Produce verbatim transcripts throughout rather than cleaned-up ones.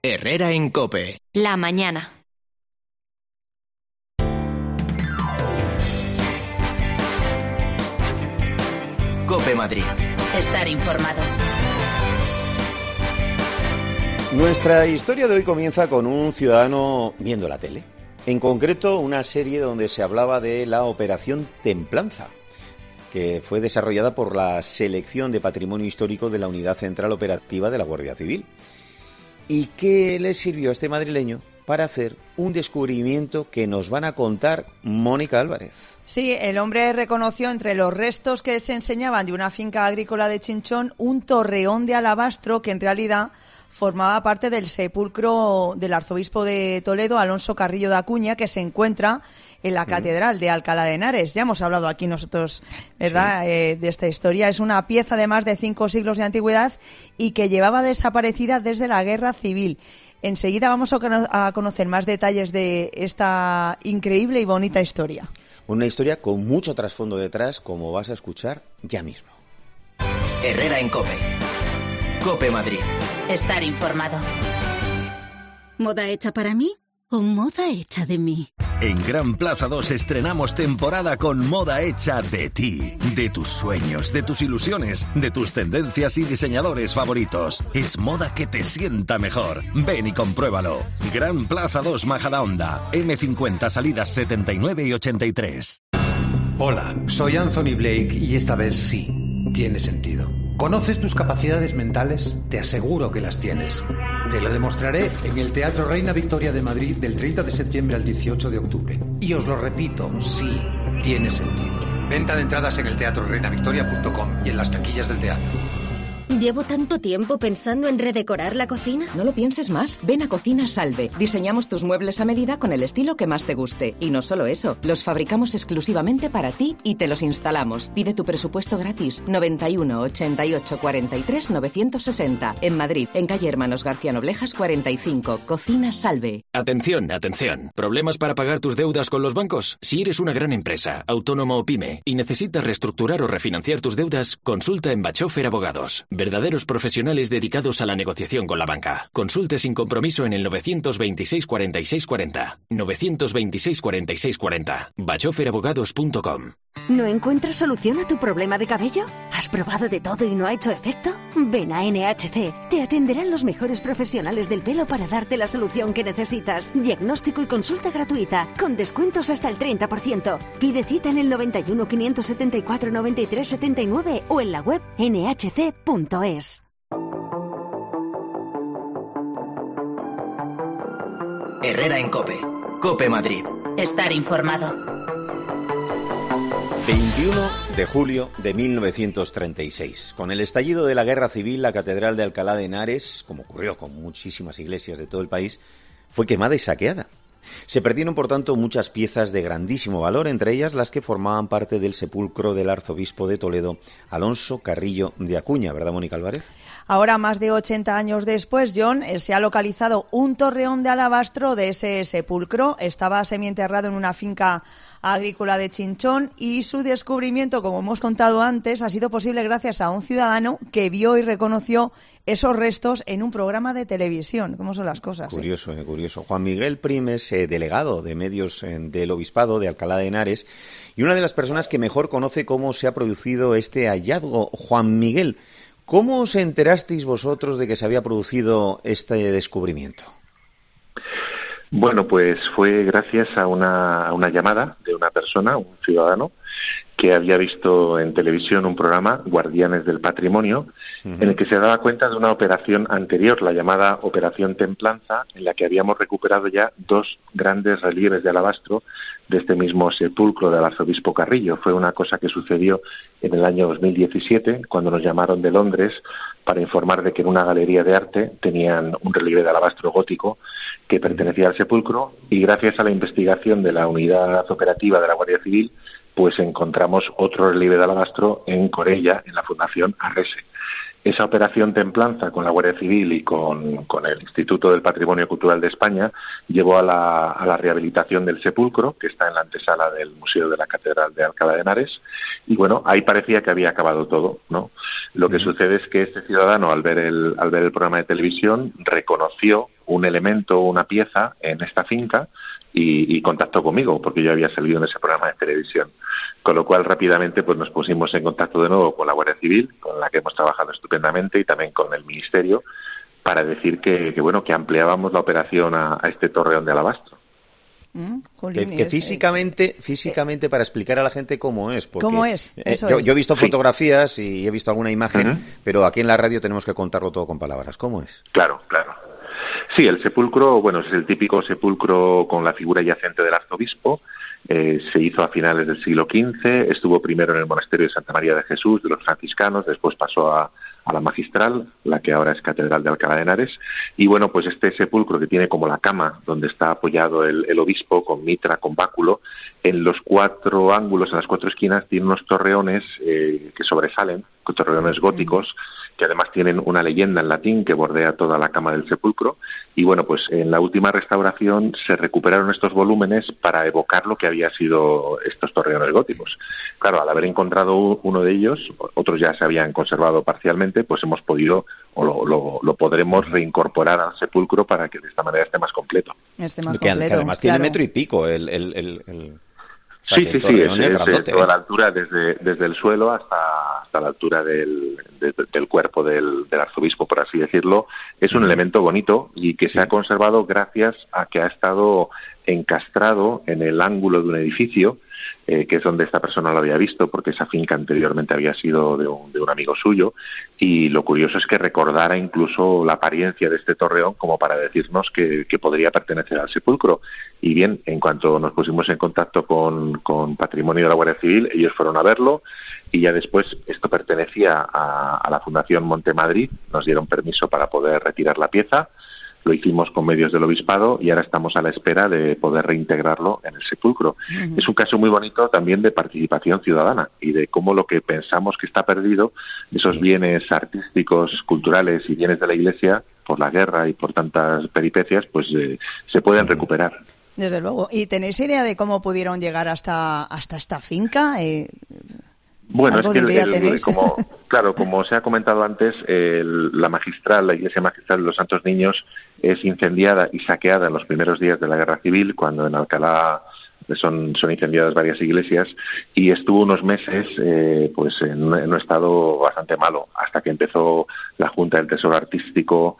Herrera en COPE. La mañana. COPE Madrid. Estar informado. Nuestra historia de hoy comienza con un ciudadano viendo la tele. En concreto, una serie donde se hablaba de la Operación Templanza, que fue desarrollada por la Selección de Patrimonio Histórico de la Unidad Central Operativa de la Guardia Civil. ¿Y qué le sirvió a este madrileño para hacer un descubrimiento que nos van a contar Mónica Álvarez? Sí, el hombre reconoció entre los restos que se enseñaban de una finca agrícola de Chinchón un torreón de alabastro que en realidad formaba parte del sepulcro del arzobispo de Toledo, Alonso Carrillo de Acuña, que se encuentra en la Catedral de Alcalá de Henares. Ya hemos hablado aquí nosotros, ¿verdad?, sí. eh, de esta historia. Es una pieza de más de cinco siglos de antigüedad y que llevaba desaparecida desde la Guerra Civil. Enseguida vamos a conocer más detalles de esta increíble y bonita historia. Una historia con mucho trasfondo detrás, como vas a escuchar ya mismo. Herrera en COPE. COPE Madrid. Estar informado. ¿Moda hecha para mí o moda hecha de mí? En Gran Plaza dos estrenamos temporada con moda hecha de ti, de tus sueños, de tus ilusiones, de tus tendencias y diseñadores favoritos. Es moda que te sienta mejor. Ven y compruébalo. Gran Plaza dos Majadahonda, eme cincuenta, salidas setenta y nueve y ochenta y tres. Hola, soy Anthony Blake y esta vez sí, tiene sentido. ¿Conoces tus capacidades mentales? Te aseguro que las tienes. Te lo demostraré en el Teatro Reina Victoria de Madrid del treinta de septiembre al dieciocho de octubre. Y os lo repito, sí, tiene sentido. Venta de entradas en el teatro reina victoria punto com y en las taquillas del teatro. Llevo tanto tiempo pensando en redecorar la cocina. No lo pienses más. Ven a Cocina Salve. Diseñamos tus muebles a medida con el estilo que más te guste. Y no solo eso, los fabricamos exclusivamente para ti y te los instalamos. Pide tu presupuesto gratis. noventa y uno, ochenta y ocho, cuarenta y tres, novecientos sesenta. En Madrid, en calle Hermanos García Noblejas cuarenta y cinco. Cocina Salve. Atención, atención. ¿Problemas para pagar tus deudas con los bancos? Si eres una gran empresa, autónomo o pyme y necesitas reestructurar o refinanciar tus deudas, consulta en Bachofer Abogados. Verdaderos profesionales dedicados a la negociación con la banca. Consulte sin compromiso en el novecientos veintiséis, cuarenta y seis cuarenta. novecientos veintiséis, cuarenta y seis cuarenta. bachofer abogados punto com. ¿No encuentras solución a tu problema de cabello? ¿Has probado de todo y no ha hecho efecto? Ven a ene hache ce. Te atenderán los mejores profesionales del pelo para darte la solución que necesitas. Diagnóstico y consulta gratuita, con descuentos hasta el treinta por ciento. Pide cita en el noventa y uno, quinientos setenta y cuatro, noventa y tres setenta y nueve o en la web ene hache ce punto es. Herrera en COPE. COPE Madrid. Estar informado. veintiuno de julio de mil novecientos treinta y seis. Con el estallido de la Guerra Civil, la Catedral de Alcalá de Henares, como ocurrió con muchísimas iglesias de todo el país, fue quemada y saqueada. Se perdieron, por tanto, muchas piezas de grandísimo valor, entre ellas las que formaban parte del sepulcro del arzobispo de Toledo, Alonso Carrillo de Acuña, ¿verdad, Mónica Álvarez? Ahora, más de ochenta años después, John, se ha localizado un torreón de alabastro de ese sepulcro. Estaba semienterrado en una finca agrícola de Chinchón y su descubrimiento, como hemos contado antes, ha sido posible gracias a un ciudadano que vio y reconoció esos restos en un programa de televisión. ¿Cómo son las cosas? Curioso, eh? Eh, curioso. Juan Miguel Primes, eh, delegado de medios eh, del Obispado de Alcalá de Henares y una de las personas que mejor conoce cómo se ha producido este hallazgo. Juan Miguel, ¿cómo os enterasteis vosotros de que se había producido este descubrimiento? Bueno, pues fue gracias a una, a una llamada de una persona, un ciudadano, que había visto en televisión un programa, Guardianes del Patrimonio, uh-huh. en el que se daba cuenta de una operación anterior, la llamada Operación Templanza, en la que habíamos recuperado ya dos grandes relieves de alabastro de este mismo sepulcro del arzobispo Carrillo. Fue una cosa que sucedió en el año dos mil diecisiete, cuando nos llamaron de Londres para informar de que en una galería de arte tenían un relieve de alabastro gótico que pertenecía al sepulcro, y gracias a la investigación de la unidad operativa de la Guardia Civil, pues encontramos otro relieve de alabastro en Corella, en la Fundación Arrese. Esa operación Templanza con la Guardia Civil y con, con el Instituto del Patrimonio Cultural de España llevó a la, a la rehabilitación del sepulcro, que está en la antesala del Museo de la Catedral de Alcalá de Henares, y bueno, ahí parecía que había acabado todo, ¿no? Lo que sucede es que este ciudadano, al ver el, al ver el programa de televisión, reconoció un elemento, una pieza en esta finca y, y contactó conmigo porque yo había salido en ese programa de televisión. Con lo cual rápidamente pues nos pusimos en contacto de nuevo con la Guardia Civil, con la que hemos trabajado estupendamente, y también con el Ministerio, para decir que, que bueno que ampliábamos la operación a, a este torreón de alabastro. Mm, que, que físicamente, físicamente para explicar a la gente cómo es. Porque, ¿Cómo es? Eso eh, yo, es. yo he visto Sí. fotografías y he visto alguna imagen, Uh-huh. pero aquí en la radio tenemos que contarlo todo con palabras. ¿Cómo es? Claro, claro. Sí, el sepulcro, bueno, es el típico sepulcro con la figura yacente del arzobispo. Eh, se hizo a finales del siglo quince, estuvo primero en el monasterio de Santa María de Jesús de los franciscanos, después pasó a, a la Magistral, la que ahora es Catedral de Alcalá de Henares, y bueno, pues este sepulcro que tiene como la cama donde está apoyado el, el obispo con mitra, con báculo, en los cuatro ángulos, en las cuatro esquinas, tiene unos torreones eh, que sobresalen, torreones góticos, que además tienen una leyenda en latín que bordea toda la cama del sepulcro, y bueno, pues en la última restauración se recuperaron estos volúmenes para evocar lo que había sido estos torreones góticos. Claro, al haber encontrado uno de ellos, otros ya se habían conservado parcialmente, pues hemos podido, o lo, lo, lo podremos reincorporar al sepulcro para que de esta manera esté más completo. Este más que, completo, que además claro. tiene metro y pico el... el, el, el... O sea, Sí, que sí, el sí, torreón es, es es, grandote, toda ¿eh? la altura desde, desde el suelo hasta, hasta la altura del, de, del cuerpo del, del arzobispo, por así decirlo. Es un elemento bonito y que Sí. se ha conservado gracias a que ha estado encastrado en el ángulo de un edificio, eh, que es donde esta persona lo había visto, porque esa finca anteriormente había sido de un, de un amigo suyo, y lo curioso es que recordara incluso la apariencia de este torreón como para decirnos que, que podría pertenecer al sepulcro. Y bien, en cuanto nos pusimos en contacto con, con Patrimonio de la Guardia Civil, ellos fueron a verlo, y ya después esto pertenecía a, a la Fundación Montemadrid, nos dieron permiso para poder retirar la pieza. Lo hicimos con medios del obispado y ahora estamos a la espera de poder reintegrarlo en el sepulcro. Uh-huh. Es un caso muy bonito también de participación ciudadana y de cómo lo que pensamos que está perdido, esos sí. bienes artísticos, culturales y bienes de la Iglesia, por la guerra y por tantas peripecias, pues eh, se pueden uh-huh. recuperar. Desde luego. ¿Y tenéis idea de cómo pudieron llegar hasta, hasta esta finca? Eh... Bueno, es que el, el, como, claro, como se ha comentado antes, el, la magistral, la Iglesia Magistral de los Santos Niños es incendiada y saqueada en los primeros días de la Guerra Civil, cuando en Alcalá son, son incendiadas varias iglesias, y estuvo unos meses eh, pues en, en un estado bastante malo, hasta que empezó la Junta del Tesoro Artístico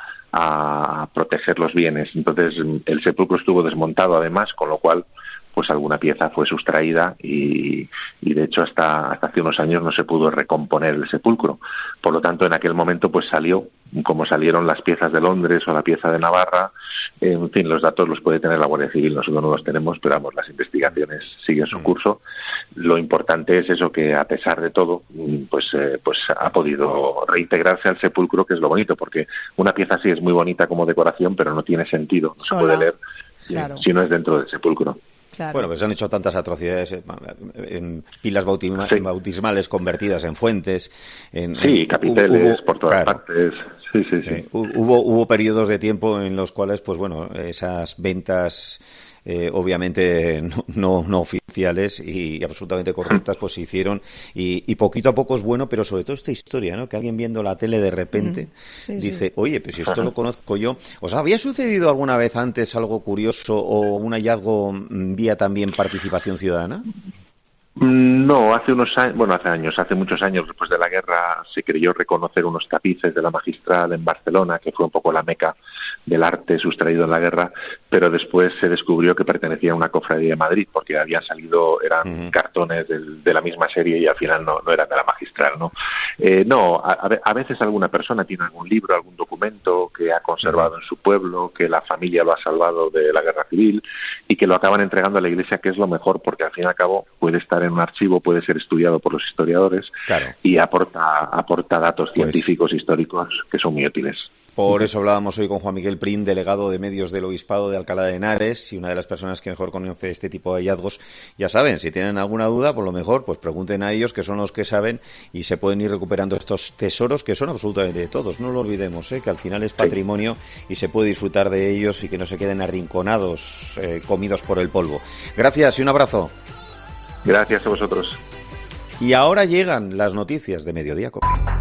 a proteger los bienes. Entonces el sepulcro estuvo desmontado además, con lo cual pues alguna pieza fue sustraída y, y de hecho hasta, hasta hace unos años no se pudo recomponer el sepulcro. Por lo tanto, en aquel momento pues salió, como salieron las piezas de Londres o la pieza de Navarra, en fin, los datos los puede tener la Guardia Civil, nosotros no los tenemos, pero vamos, las investigaciones siguen su curso. Lo importante es eso, que a pesar de todo, pues, eh, pues ha podido reintegrarse al sepulcro, que es lo bonito, porque una pieza así es muy bonita como decoración, pero no tiene sentido, no Sola. se puede leer Claro. si, si no es dentro del sepulcro. Claro. Bueno, pues han hecho tantas atrocidades en, en pilas bautisma, sí. bautismales convertidas en fuentes. En, sí, en, capiteles hubo, por todas claro, partes. Sí, sí, sí. Eh, hubo, hubo periodos de tiempo en los cuales, pues bueno, esas ventas eh, obviamente no, no, no oficiales y absolutamente correctas, pues se hicieron. Y, y poquito a poco es bueno, pero sobre todo esta historia, ¿no? Que alguien viendo la tele de repente sí, dice, sí. oye, pues si esto lo conozco yo. ¿Os había sucedido alguna vez antes algo curioso o un hallazgo vía también participación ciudadana? No, hace unos años, bueno, hace años, hace muchos años después de la guerra se creyó reconocer unos tapices de la Magistral en Barcelona, que fue un poco la meca del arte sustraído en la guerra, pero después se descubrió que pertenecía a una cofradía de Madrid, porque habían salido, eran uh-huh. cartones del, de la misma serie y al final no, no eran de la Magistral, ¿no? Eh, no, a, a veces alguna persona tiene algún libro, algún documento que ha conservado uh-huh. en su pueblo, que la familia lo ha salvado de la guerra civil y que lo acaban entregando a la Iglesia, que es lo mejor, porque al fin y al cabo puede estar en un archivo, puede ser estudiado por los historiadores, claro. y aporta aporta datos pues, científicos históricos que son muy útiles. Por eso hablábamos hoy con Juan Miguel Prim, delegado de medios del Obispado de Alcalá de Henares y una de las personas que mejor conoce este tipo de hallazgos. Ya saben, si tienen alguna duda, por lo mejor, pues pregunten a ellos, que son los que saben, y se pueden ir recuperando estos tesoros que son absolutamente de todos. No lo olvidemos, ¿eh? Que al final es patrimonio sí. y se puede disfrutar de ellos y que no se queden arrinconados, eh, comidos por el polvo. Gracias y un abrazo. Gracias a vosotros. Y ahora llegan las noticias de Mediodía Cope.